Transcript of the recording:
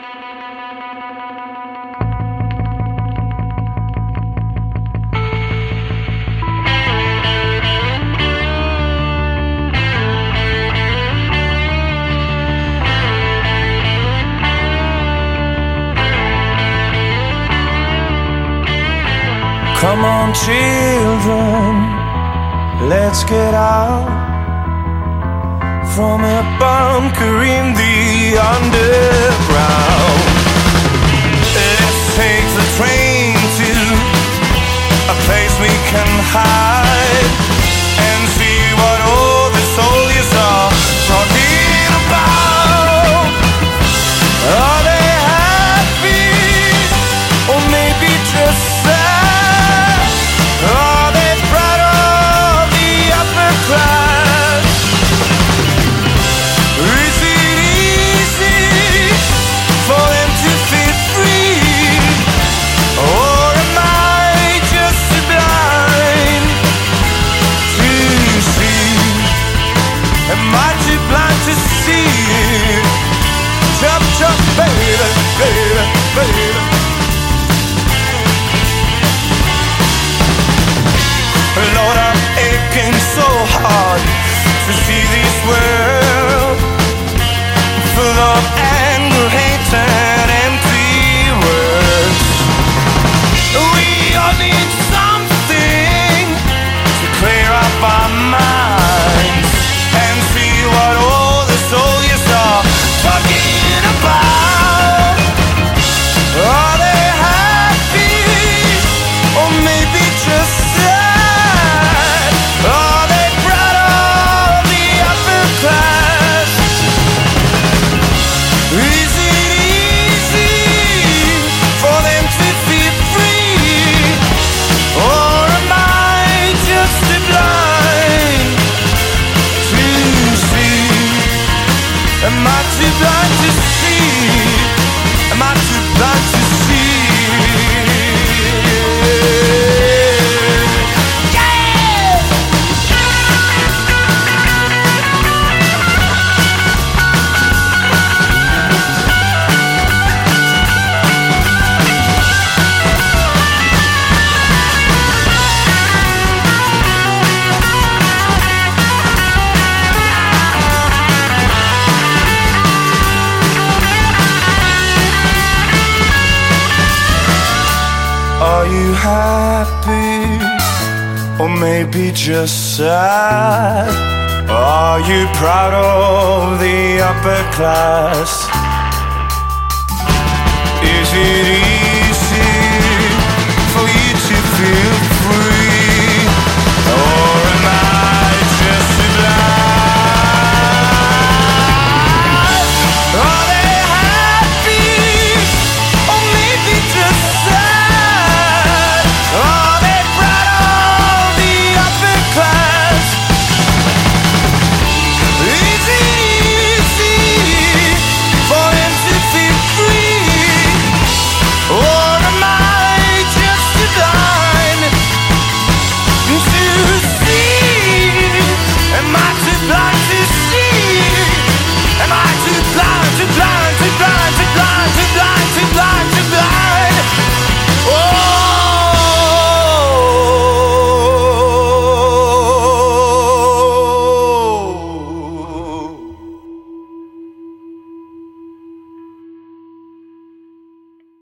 Come on, children, let's get out from a bunker in the underground. Let's take the train to a place we can hide and see what all the soldiers are talking about. Are they happy or maybe just sad? Are they proud of the upper class? Is it easy for them to feel free? Or am I just too blind to see? Am I too blind to see? Chop, chop, baby, baby, baby. Lord, I'm aching so hard to see this world full of anger, hate, and empty words. We all need something to clear up our minds and see what all the soldiers are talking about. Are they happy or maybe just sad? Are they proud of the upper class? Is it easy for them to feel free? Or am I just too blind to see? Am I too blind to see? Am I too blind to see? Are you happy or maybe just sad? Are you proud of the upper class? Is it easy for you to feel